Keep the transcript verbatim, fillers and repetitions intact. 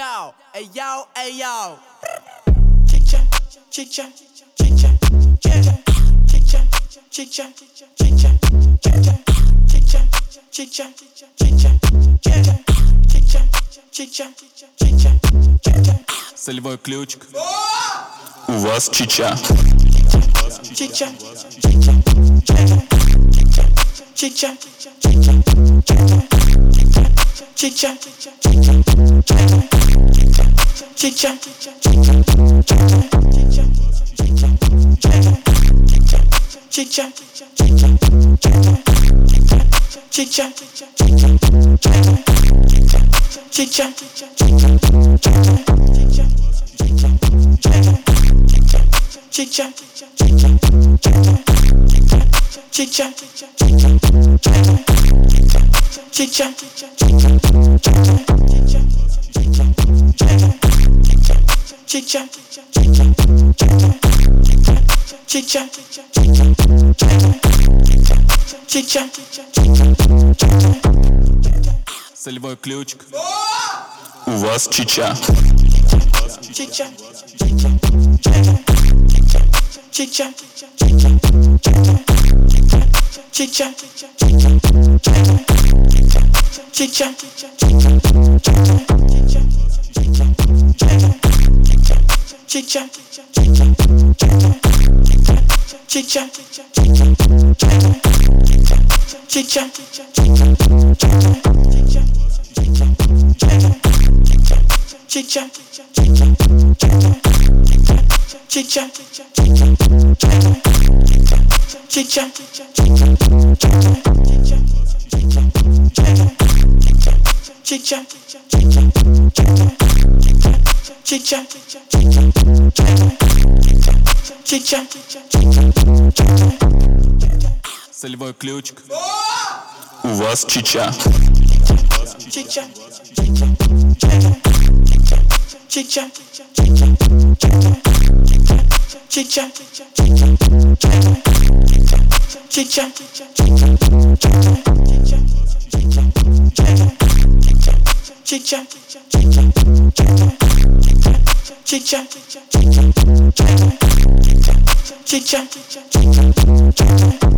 yo, hey yo, hey yo. Chicha, chicha, chicha, chicha, chicha, chicha, chicha, chicha, chicha, chicha, chicha, chicha, chicha, chicha, chicha. Солевой ключик. У вас чича. Chicha, chicha, chicha, chicha, chicha, chicha, chicha, chicha, chicha, chicha, chicha, chicha, chicha, chicha, chicha, chicha. Солевой ключик. У вас чича. Chicha, chicha, chicha, chicha, chicha, chicha, chicha, chicha, chicha, chicha, chicha, chicha, chicha, chicha. Солевой ключик. У вас чича. Chicha, chicha, chicha, chicha, chicha, chicha, chicha, chicha, chicha.